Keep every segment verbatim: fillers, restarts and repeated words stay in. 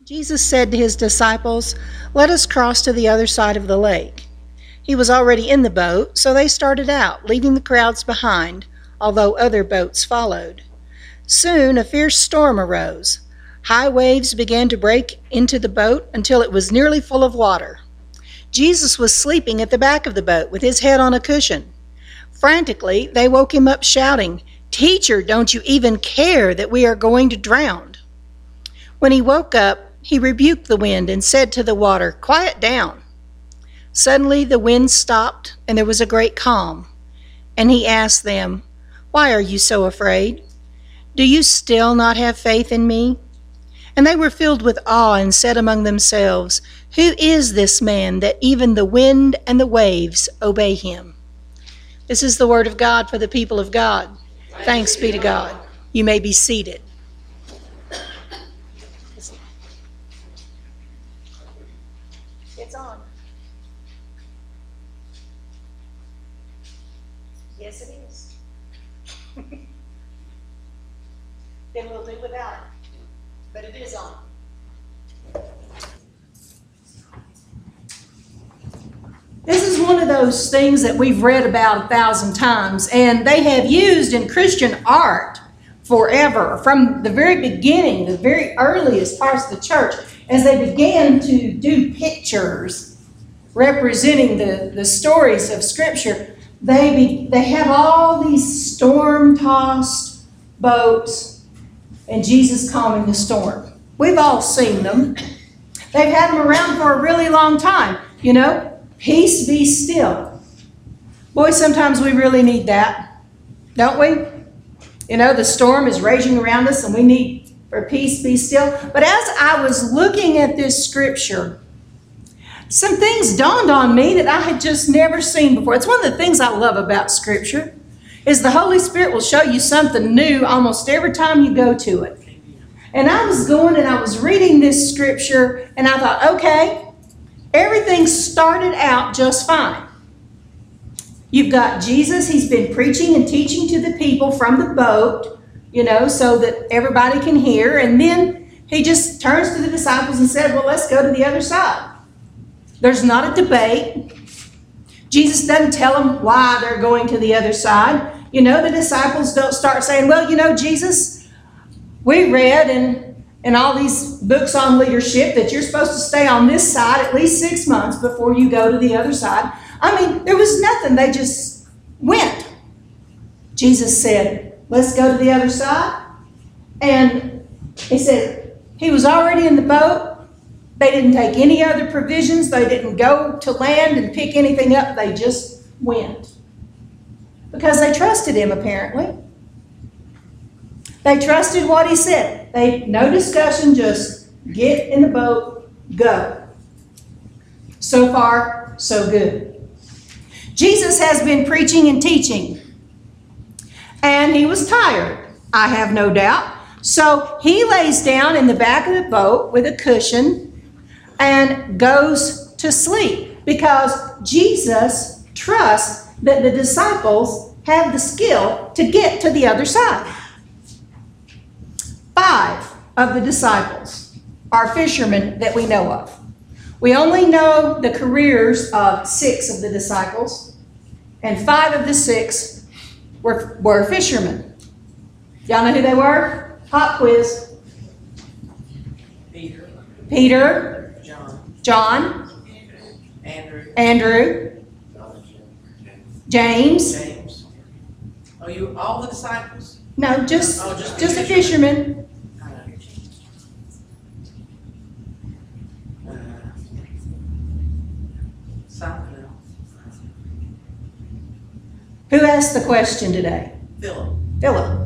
Jesus said to his disciples, "Let us cross to the other side of the lake." He was already in the boat, so they started out, leaving the crowds behind, although other boats followed. Soon a fierce storm arose. High waves began to break into the boat until it was nearly full of water. Jesus was sleeping at the back of the boat with his head on a cushion. Frantically, they woke him up shouting, "Teacher, don't you even care that we are going to drown?" When he woke up, he rebuked the wind and said to the water, "Quiet down." Suddenly the wind stopped and there was a great calm. And he asked them, "Why are you so afraid? Do you still not have faith in me?" And they were filled with awe and said among themselves, "Who is this man that even the wind and the waves obey him?" This is the word of God for the people of God. Thanks be to God. You may be seated. It's on. Yes, it is. Then we'll do without it. But it is on. This is one of those things that we've read about a thousand times, and they have used in Christian art forever, from the very beginning, the very earliest parts of the church, as they began to do pictures representing the, the stories of Scripture. They, be, they have all these storm-tossed boats and Jesus calming the storm. We've all seen them. They've had them around for a really long time. You know, peace be still. Boy, sometimes we really need that, don't we? You know, the storm is raging around us and we need for peace be still. But as I was looking at this scripture, some things dawned on me that I had just never seen before. It's one of the things I love about Scripture, is the Holy Spirit will show you something new almost every time you go to it. And I was going and I was reading this Scripture, and I thought, okay, everything started out just fine. You've got Jesus, he's been preaching and teaching to the people from the boat, you know, so that everybody can hear. And then he just turns to the disciples and said, well, let's go to the other side. There's not a debate. Jesus doesn't tell them why they're going to the other side. You know, the disciples don't start saying, well, you know, Jesus, we read in, in all these books on leadership that you're supposed to stay on this side at least six months before you go to the other side. I mean, there was nothing. They just went. Jesus said, let's go to the other side. And he said, he was already in the boat. They didn't take any other provisions. They didn't go to land and pick anything up. They just went. Because they trusted him, apparently. They trusted what he said. They, no discussion, just get in the boat, go. So far, so good. Jesus has been preaching and teaching. And he was tired, I have no doubt. So he lays down in the back of the boat with a cushion and goes to sleep, because Jesus trusts that the disciples have the skill to get to the other side. Five of the disciples are fishermen that we know of. We only know the careers of six of the disciples, and five of the six were, were fishermen. Y'all know who they were? Pop quiz. Peter. Peter. John. John. Andrew. Andrew. James. James. Oh, you all the disciples? No, just, Oh, just just the a fisherman. Uh, something else. Who asked the question today? Philip. Philip.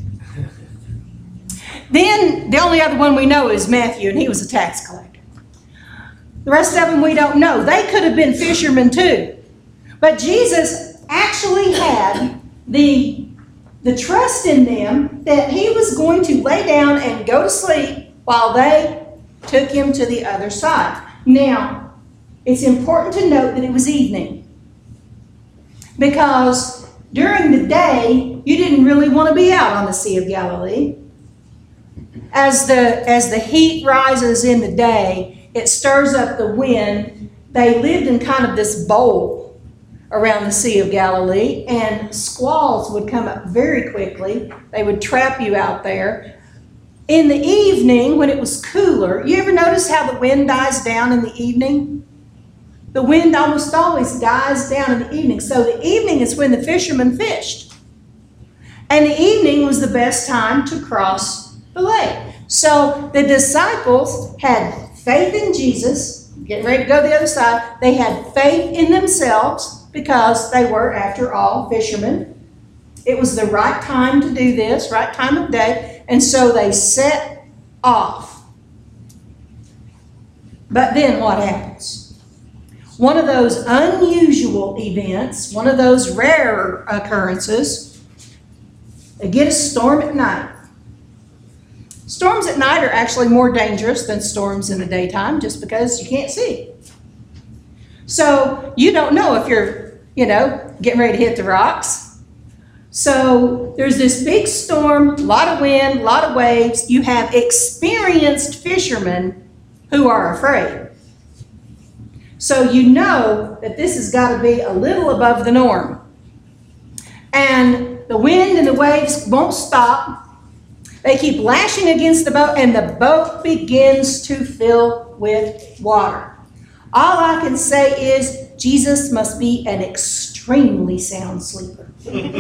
Then the only other one we know is Matthew, and he was a tax collector. The rest of them we don't know. They could have been fishermen too. But Jesus actually had the, the trust in them that he was going to lay down and go to sleep while they took him to the other side. Now, it's important to note that it was evening, because during the day, you didn't really want to be out on the Sea of Galilee. as the, as the heat rises in the day, it stirs up the wind. They lived in kind of this bowl around the Sea of Galilee, and squalls would come up very quickly. They would trap you out there. In the evening, when it was cooler, you ever notice how the wind dies down in the evening? The wind almost always dies down in the evening. So the evening is when the fishermen fished. And the evening was the best time to cross the lake. So the disciples had faith in Jesus, getting ready to go the other side. They had faith in themselves because they were, after all, fishermen. It was the right time to do this, right time of day. And so they set off. But then what happens? One of those unusual events, one of those rare occurrences, they get a storm at night. Storms at night are actually more dangerous than storms in the daytime just because you can't see. So you don't know if you're, you know, getting ready to hit the rocks. So there's this big storm, a lot of wind, a lot of waves. You have experienced fishermen who are afraid. So you know that this has got to be a little above the norm. And the wind and the waves won't stop. They keep lashing against the boat, and the boat begins to fill with water. All I can say is Jesus must be an extremely sound sleeper.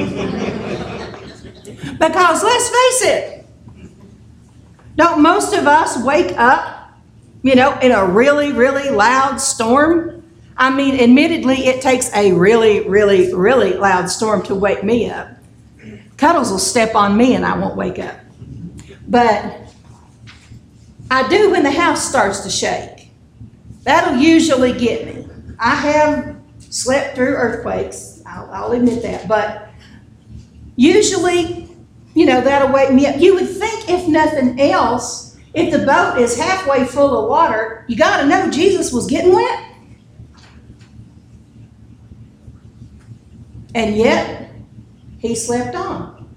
Because let's face it, don't most of us wake up, you know, in a really, really loud storm? I mean, admittedly, it takes a really, really, really loud storm to wake me up. Cuddles will step on me and I won't wake up. But I do when the house starts to shake. That'll usually get me. I have slept through earthquakes, I'll, I'll admit that. But usually, you know, that'll wake me up. You would think, if nothing else, if the boat is halfway full of water, you got to know Jesus was getting wet. And yet, he slept on.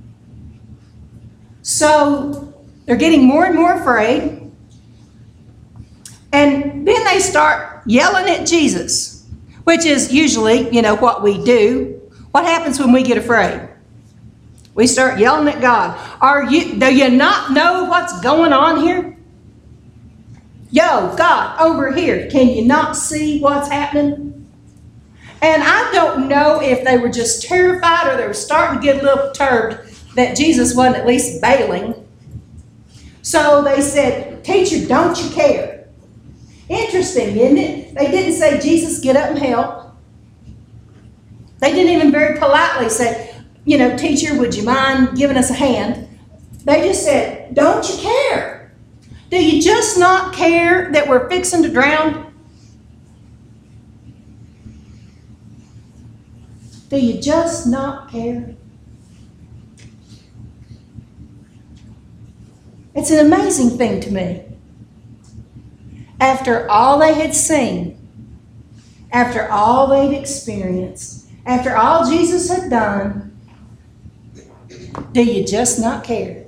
So they're getting more and more afraid. And then they start yelling at Jesus, which is usually, you know, what we do. What happens when we get afraid? We start yelling at God. Are you, do you not know what's going on here? Yo, God, over here, can you not see what's happening? And I don't know if they were just terrified or they were starting to get a little perturbed that Jesus wasn't at least bailing. So they said, teacher, don't you care? Interesting, isn't it? They didn't say, Jesus, get up and help. They didn't even very politely say, you know, teacher, would you mind giving us a hand? They just said, don't you care? Do you just not care that we're fixing to drown? Do you just not care? It's an amazing thing to me. After all they had seen, after all they'd experienced, after all Jesus had done, do you just not care?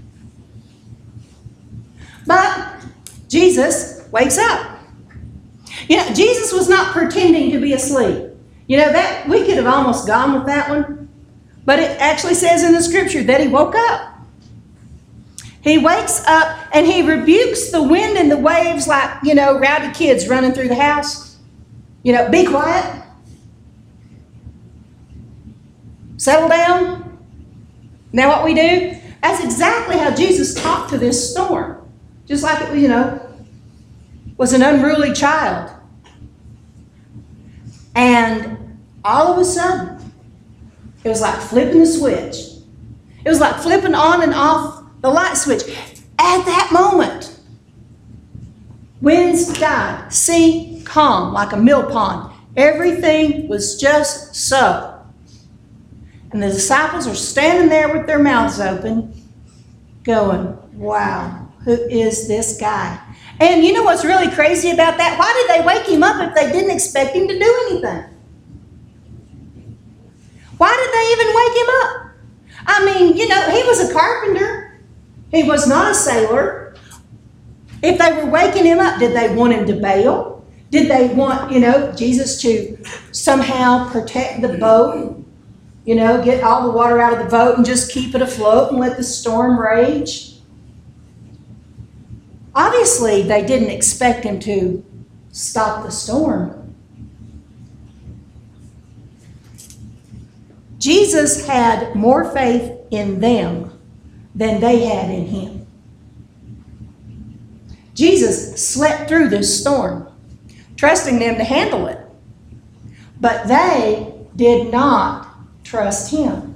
But Jesus wakes up. You know, Jesus was not pretending to be asleep. You know, that we could have almost gone with that one. But it actually says in the scripture that he woke up. He wakes up and he rebukes the wind and the waves like, you know, rowdy kids running through the house. You know, be quiet. Settle down. Now what we do? That's exactly how Jesus talked to this storm. Just like it, you know, was an unruly child. And all of a sudden, it was like flipping the switch. It was like flipping on and off the light switch. At that moment, winds died, sea calm like a mill pond. Everything was just so. And the disciples are standing there with their mouths open, going, wow, who is this guy? And you know what's really crazy about that? Why did they wake him up if they didn't expect him to do anything? Why did they even wake him up? I mean, you know, he was a carpenter. He was not a sailor. If they were waking him up, did they want him to bail? Did they want, you know, Jesus to somehow protect the boat? You know, get all the water out of the boat and just keep it afloat and let the storm rage? Obviously, they didn't expect him to stop the storm. Jesus had more faith in them than they had in him. Jesus slept through this storm, trusting them to handle it. But they did not trust him.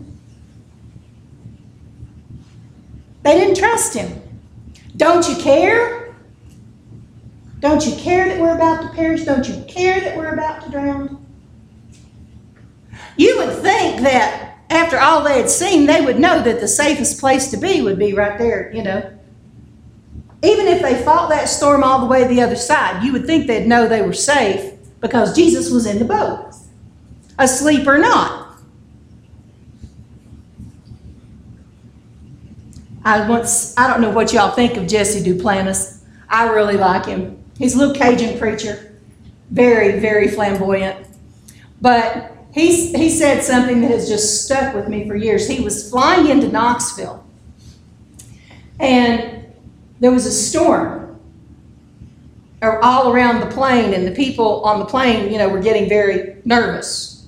They didn't trust him. Don't you care? Don't you care that we're about to perish? Don't you care that we're about to drown? You would think that after all they had seen, they would know that the safest place to be would be right there, you know. Even if they fought that storm all the way to the other side, you would think they'd know they were safe because Jesus was in the boat, asleep or not. I once, I don't know what y'all think of Jesse Duplantis. I really like him. He's a little Cajun preacher, very, very flamboyant. But he, he said something that has just stuck with me for years. He was flying into Knoxville, and there was a storm all around the plane, and the people on the plane, you know, were getting very nervous.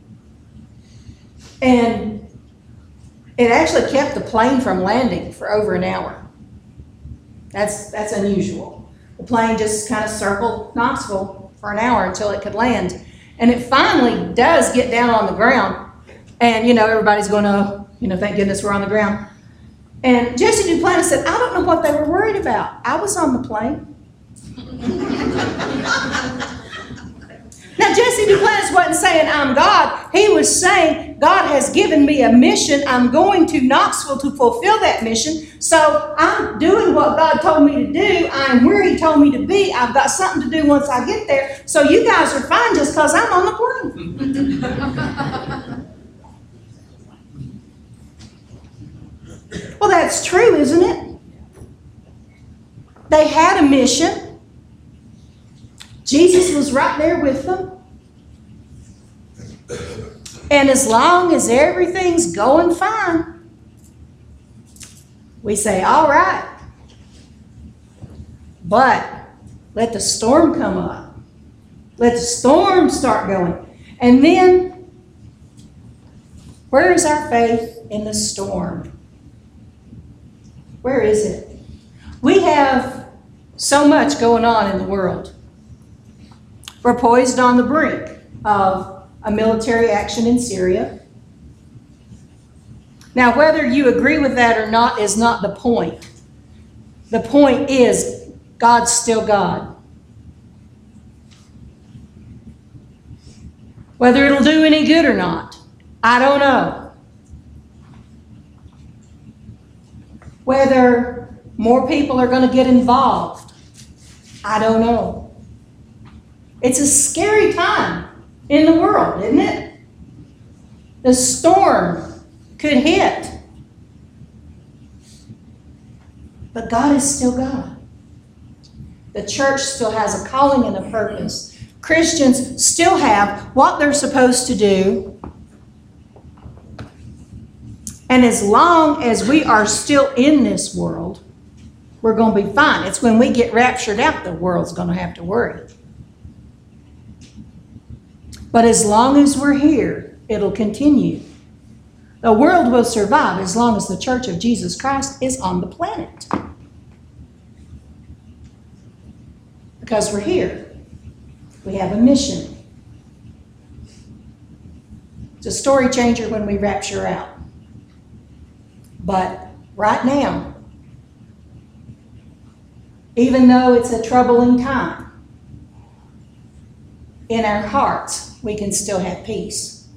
And it actually kept the plane from landing for over an hour. That's, that's unusual. The plane just kind of circled Knoxville for an hour until it could land. And it finally does get down on the ground. And, you know, everybody's going, oh, you know, thank goodness we're on the ground. And Jesse Duplantis said, I don't know what they were worried about. I was on the plane. Now, Jesse Duplantis wasn't saying I'm God. He was saying God has given me a mission. I'm going to Knoxville to fulfill that mission. So I'm doing what God told me to do. I'm where he told me to be. I've got something to do once I get there. So you guys are fine just because I'm on the plane. Well, that's true, isn't it? They had a mission. Jesus was right there with them. And as long as everything's going fine, we say, all right. But let the storm come up. Let the storm start going. And then, where is our faith in the storm? Where is it? We have so much going on in the world. We're poised on the brink of a military action in Syria. Now, whether you agree with that or not is not the point. The point is, God's still God. Whether it'll do any good or not, I don't know. Whether more people are going to get involved, I don't know. It's a scary time in the world, isn't it? The storm could hit. But God is still God. The church still has a calling and a purpose. Christians still have what they're supposed to do. And as long as we are still in this world, we're going to be fine. It's when we get raptured out the world's going to have to worry. But as long as we're here, it'll continue. The world will survive as long as the Church of Jesus Christ is on the planet. Because we're here. We have a mission. It's a story changer when we rapture out. But right now, even though it's a troubling time, in our hearts, we can still have peace.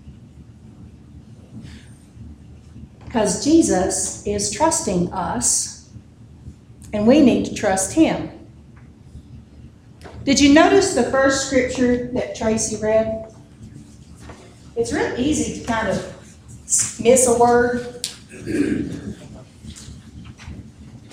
Because Jesus is trusting us, and we need to trust him. Did you notice the first scripture that Tracy read? It's real easy to kind of miss a word.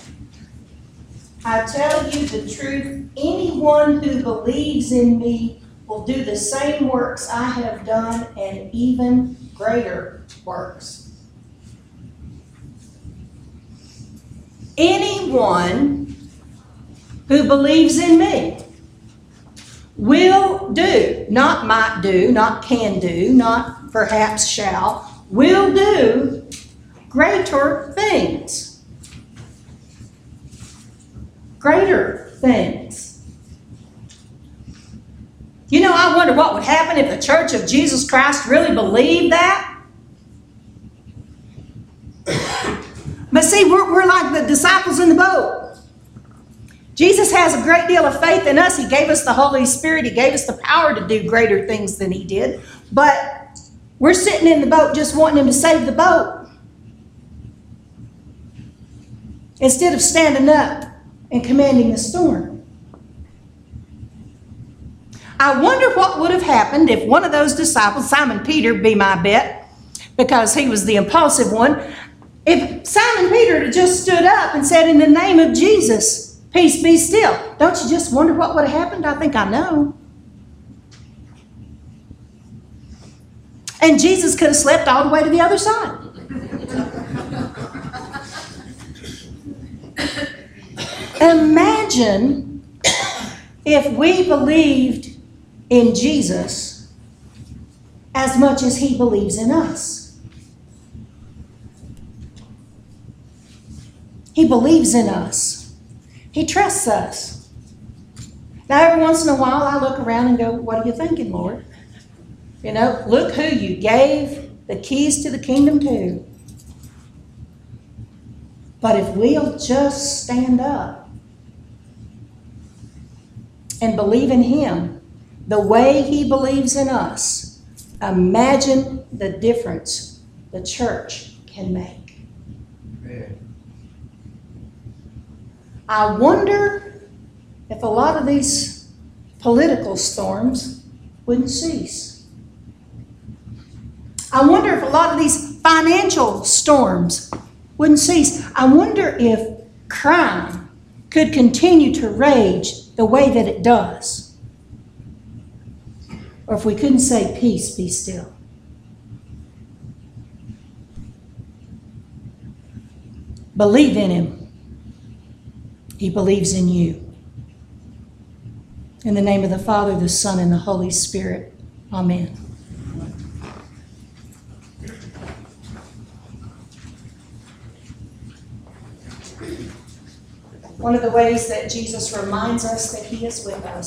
I tell you the truth, anyone who believes in me will do the same works I have done and even greater works. Anyone who believes in me will do, not might do, not can do, not perhaps shall, will do greater things. Greater things. You know, I wonder what would happen if the Church of Jesus Christ really believed that. But see, we're, we're like the disciples in the boat. Jesus has a great deal of faith in us. He gave us the Holy Spirit. He gave us the power to do greater things than he did. But we're sitting in the boat just wanting him to save the boat, instead of standing up and commanding the storm. I wonder what would have happened if one of those disciples, Simon Peter be my bet, because he was the impulsive one, if Simon Peter had just stood up and said, in the name of Jesus, peace be still. Don't you just wonder what would have happened? I think I know. And Jesus could have slept all the way to the other side. Imagine if we believed in Jesus as much as he believes in us. He believes in us. He trusts us. Now, every once in a while, I look around and go, what are you thinking, Lord? You know, look who you gave the keys to the kingdom to. But if we'll just stand up and believe in him the way he believes in us, imagine the difference the church can make. Amen. I wonder if a lot of these political storms wouldn't cease. I wonder if a lot of these financial storms wouldn't cease. I wonder if crime could continue to rage the way that it does. Or if we couldn't say, peace, be still. Believe in him. He believes in you. In the name of the Father, the Son, and the Holy Spirit. Amen. One of the ways that Jesus reminds us that he is with us